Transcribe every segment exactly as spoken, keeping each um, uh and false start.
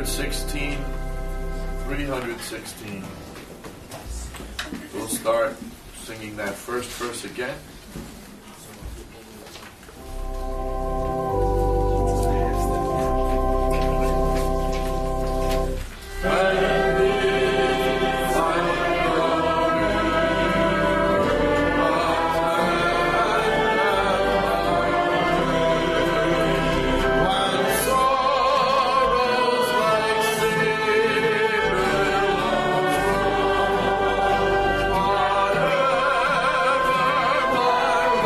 sixteen, three sixteen. We'll start singing that first verse again. Whatever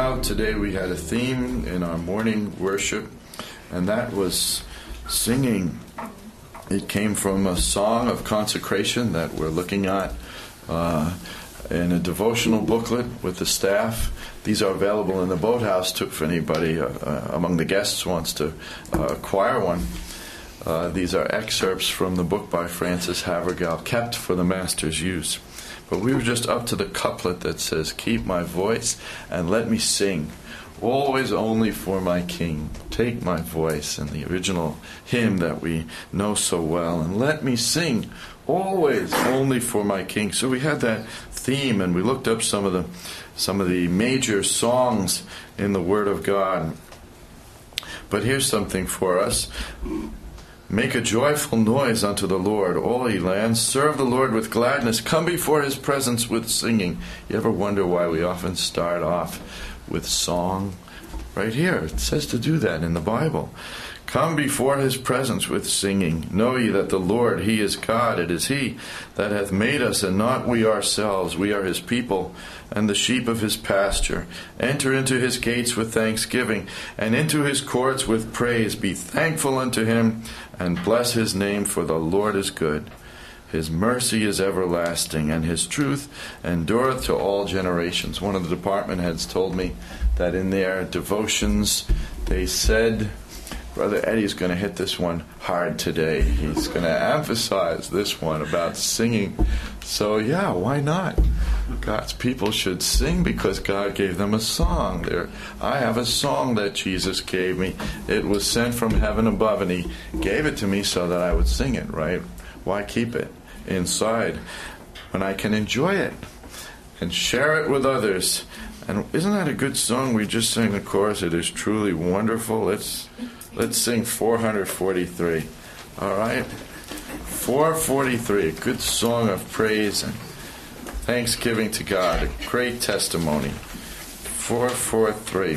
Anyhow, today we had a theme in our morning worship, and that was singing. It came from a song of consecration that we're looking at uh, in a devotional booklet with the staff. These are available in the boathouse too, if anybody uh, uh, among the guests wants to uh, acquire one. Uh, these are excerpts from the book by Francis Havergal, kept for the Master's use. But we were just up to the couplet that says, "Keep my voice and let me sing, always only for my King. Take my voice," in the original hymn that we know so well, "and let me sing, always only for my King." So we had that theme, and we looked up some of the some of the major songs in the Word of God. But here's something for us. "Make a joyful noise unto the Lord, all ye lands. Serve the Lord with gladness. Come before his presence with singing." You ever wonder why we often start off with song? Right here, it says to do that in the Bible. "Come before his presence with singing. Know ye that the Lord, he is God. It is he that hath made us, and not we ourselves. We are his people, and the sheep of his pasture. Enter into his gates with thanksgiving, and into his courts with praise. Be thankful unto him, and bless his name, for the Lord is good. His mercy is everlasting, and his truth endureth to all generations." One of the department heads told me that in their devotions they said, Brother Eddie's going to hit this one hard today. He's going to emphasize this one about singing. So yeah, why not? God's people should sing because God gave them a song. There, I have a song that Jesus gave me. It was sent from heaven above, and he gave it to me so that I would sing it, right? Why keep it inside when I can enjoy it and share it with others? And isn't that a good song? We just sang the chorus. It is truly wonderful. Let's let's sing four forty-three. All right, four forty-three. A good song of praise and thanksgiving to God. A great testimony. four forty-three.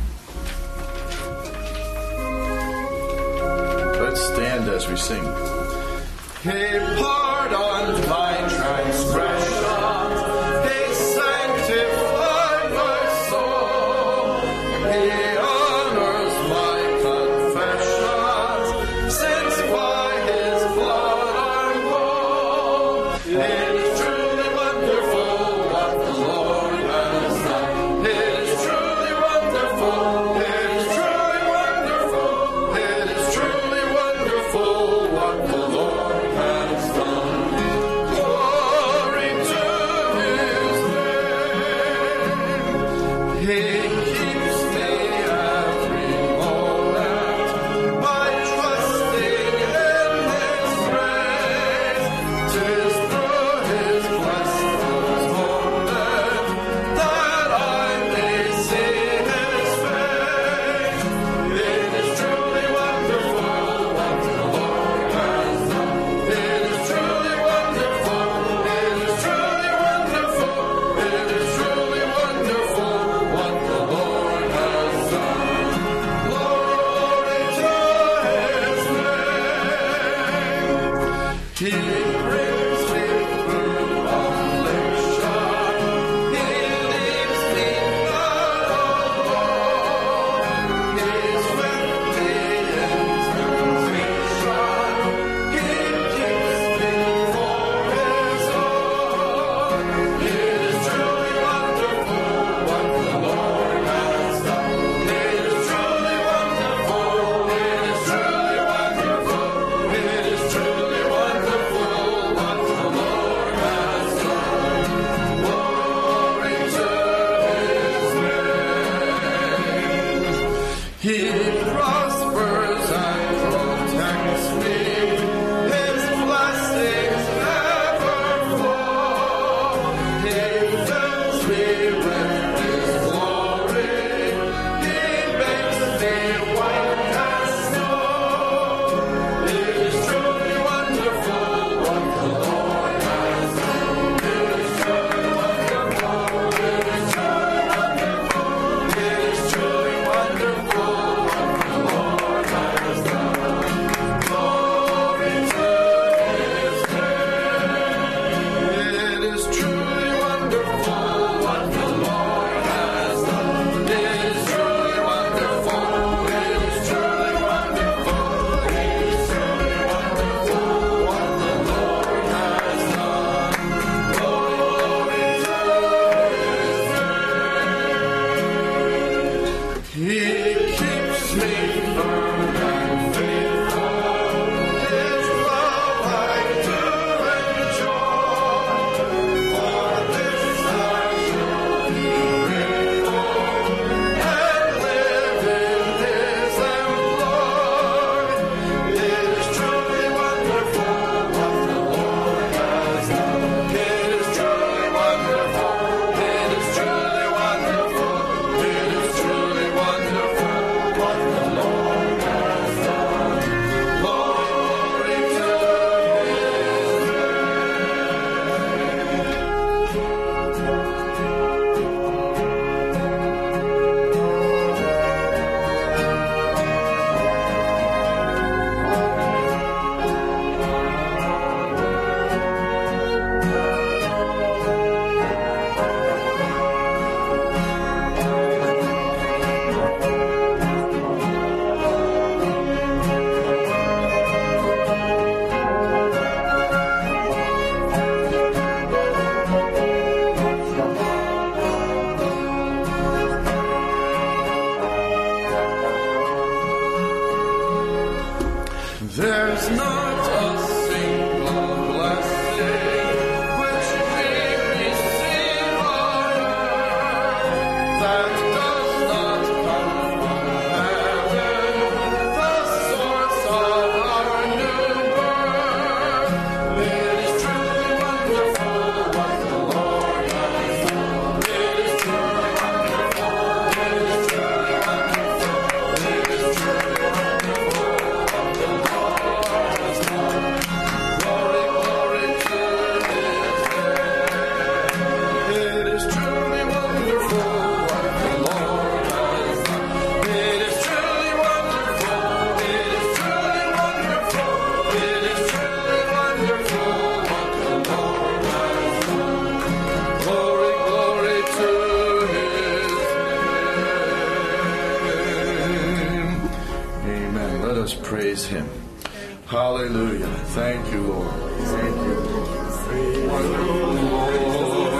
Let's stand as we sing. He pardoned my transgressions. He sanctified my soul. He honors my confessions, since by his blood I'm whole. It is truly wonderful what the Lord has done. It is truly wonderful. It is truly wonderful. It is truly wonderful what the Lord has done. Glory to his name. He keeps me every moment by trusting in his grace. 'Tis through his blessed atonement that I may see his face. It is truly wonderful what the Lord has done. It is truly wonderful. It is truly wonderful. It is truly wonderful what the Lord Praise him. Hallelujah. Thank you, Lord. Thank you, Lord. Wonderful Lord.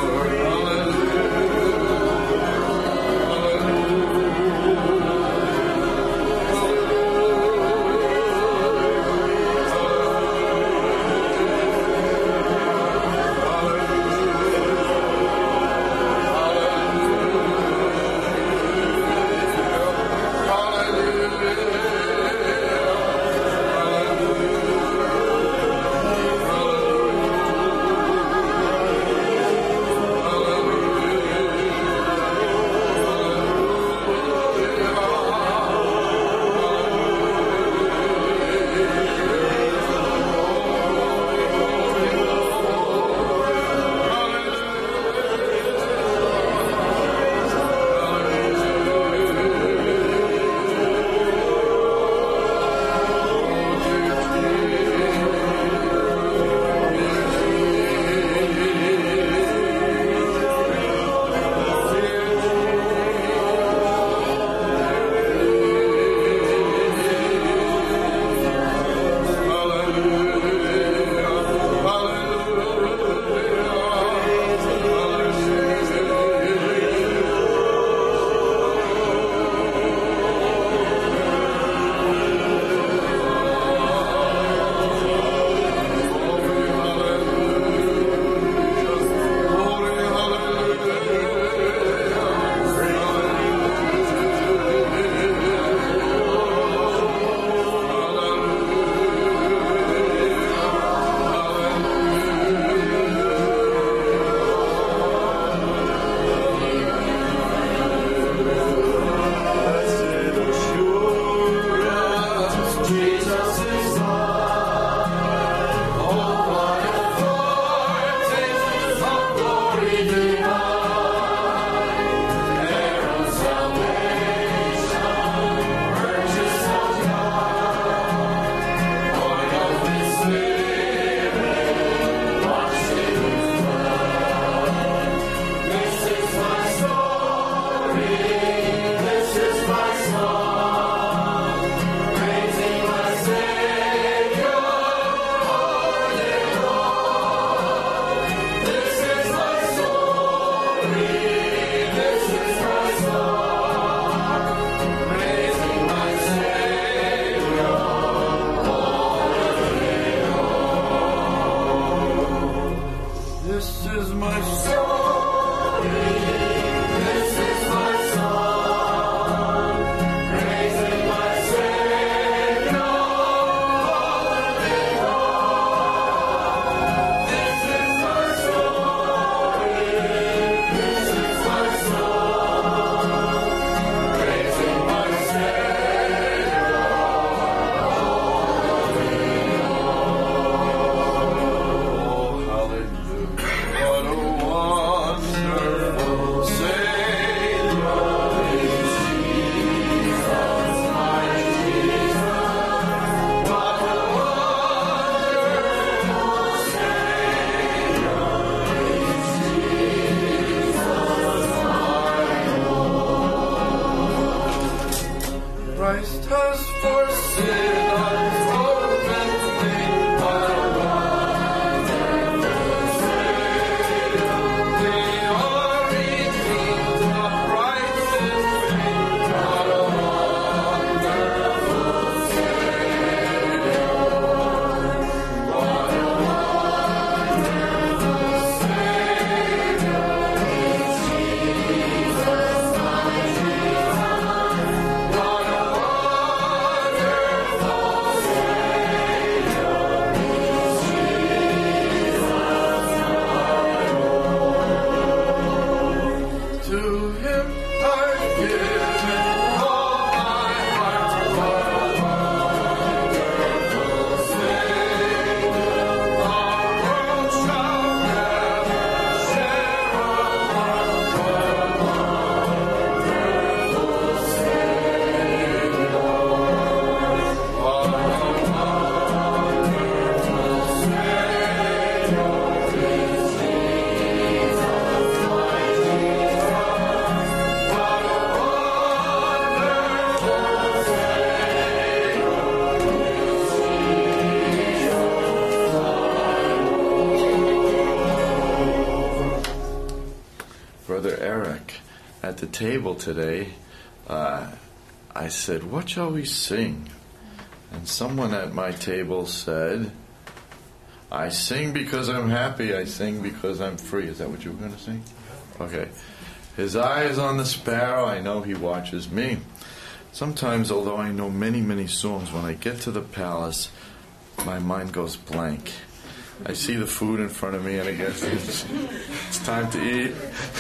At the table today, uh, I said, what shall we sing? And someone at my table said, I sing because I'm happy, I sing because I'm free. Is that what you were going to sing? Okay. His eye is on the sparrow, I know he watches me. Sometimes, although I know many, many songs, when I get to the palace, my mind goes blank. I see the food in front of me, and I guess it's, it's time to eat.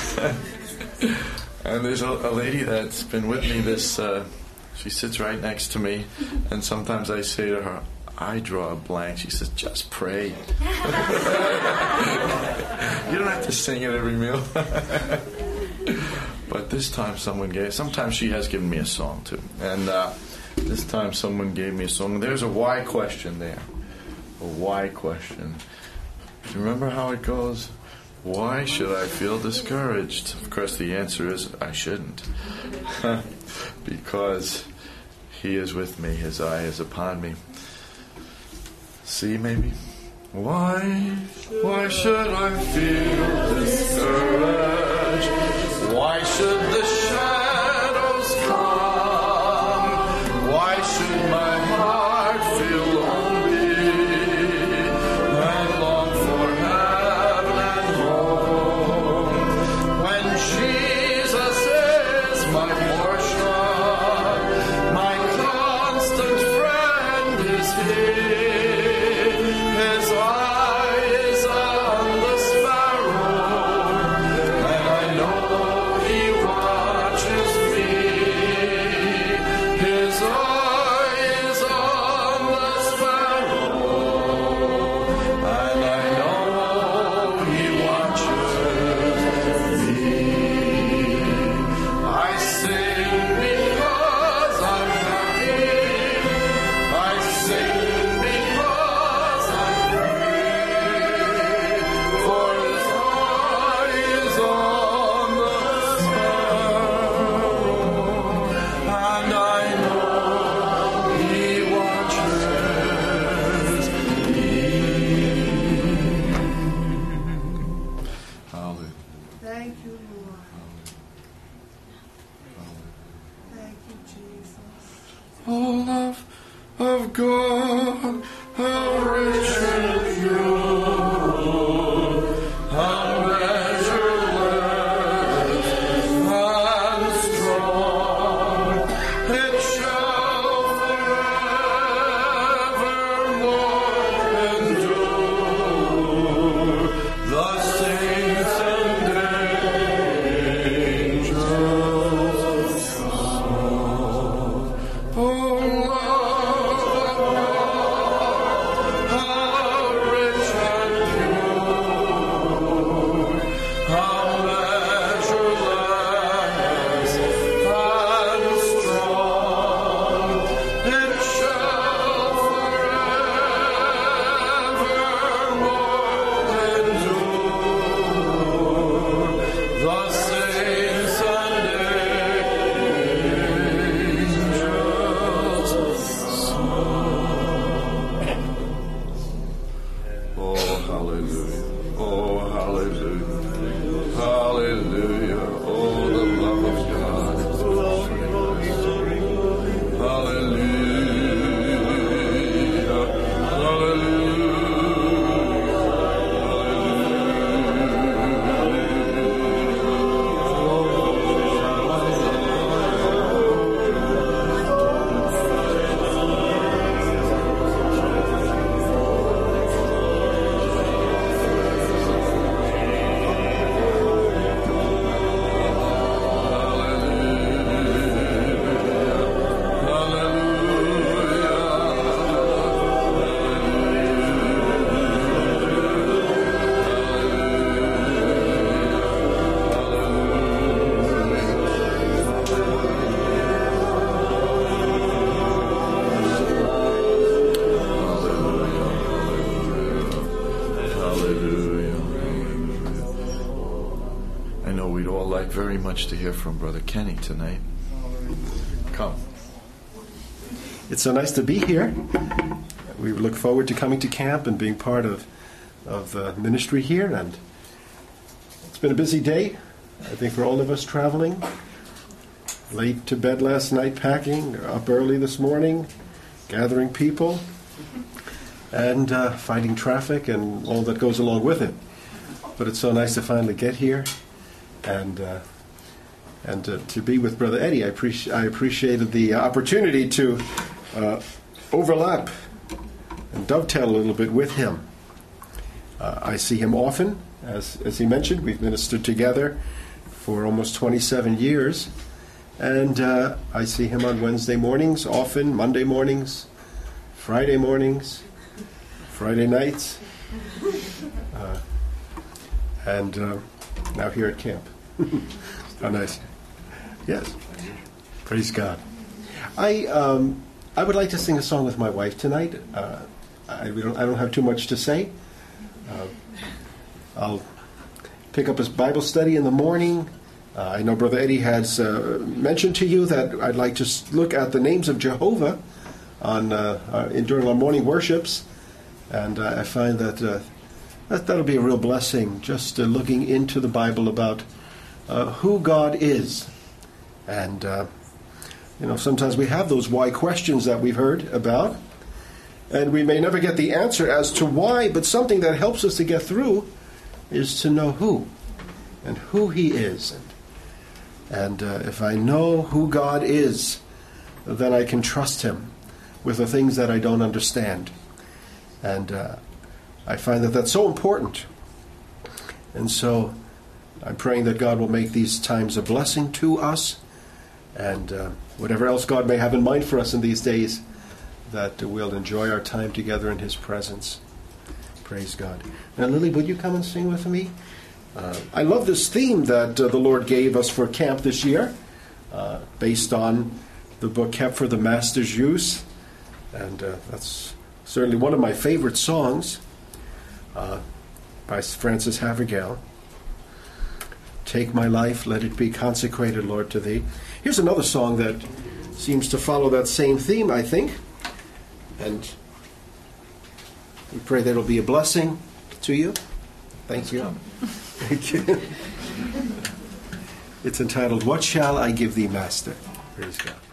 And there's a, a lady that's been with me this, uh, she sits right next to me, and sometimes I say to her, I draw a blank. She says, just pray. You don't have to sing at every meal. But this time someone gave, sometimes she has given me a song too. And uh, this time someone gave me a song. There's a why question there. A why question. Do you remember how it goes? Why should I feel discouraged? Of course, the answer is I shouldn't. Because he is with me. His eye is upon me. See, maybe? Why? Why should I feel discouraged? Why should the shadows come? Why should my heart feel lonely and long for heaven and home? When Jesus is my portion, my constant friend is He. His eye is on the sparrow, and I know He watches me. His eye is on the sparrow, and I know He watches me. I sing because I'm happy. I sing because I'm free. For His eye is on the sparrow, and I know He watches me. Hallelujah. Thank you, Lord. Thank you, Jesus. Oh, love of God, how rich and pure, how measureless and strong, it shall forevermore endure. The saints and angels song. Oh, love of God, how rich much to hear from Brother Kenny tonight. Come. It's so nice to be here. We look forward to coming to camp and being part of of the ministry here. And it's been a busy day, I think, for all of us traveling. Late to bed last night packing, up early this morning, gathering people, and uh, fighting traffic and all that goes along with it. But it's so nice to finally get here and uh, and uh, to be with Brother Eddie. I, appreci- I appreciated the opportunity to uh, overlap and dovetail a little bit with him. Uh, I see him often, as as he mentioned. We've ministered together for almost twenty-seven years, and uh, I see him on Wednesday mornings, often Monday mornings, Friday mornings, Friday nights, uh, and uh, now here at camp. How nice! Yes, praise God. I um, I would like to sing a song with my wife tonight. Uh, I we don't I don't have too much to say. Uh, I'll pick up his Bible study in the morning. Uh, I know Brother Eddie has uh, mentioned to you that I'd like to look at the names of Jehovah on uh, uh, during our morning worships, and uh, I find that, uh, that that'll be a real blessing, just uh, looking into the Bible about uh, who God is. And uh, you know, sometimes we have those why questions that we've heard about, and we may never get the answer as to why, but something that helps us to get through is to know who and who He is. And uh, if I know who God is, then I can trust Him with the things that I don't understand. And uh, I find that that's so important. And so I'm praying that God will make these times a blessing to us, and uh, whatever else God may have in mind for us in these days, that we'll enjoy our time together in His presence. Praise God. Now, Lily, would you come and sing with me? Uh, I love this theme that uh, the Lord gave us for camp this year, uh, based on the book Kept for the Master's Use. And uh, that's certainly one of my favorite songs uh, by Francis Havergal. Take my life, let it be consecrated, Lord, to Thee. Here's another song that seems to follow that same theme, I think. And we pray that it'll be a blessing to you. Thank you. Thank you. It's entitled, What Shall I Give Thee, Master? Praise God.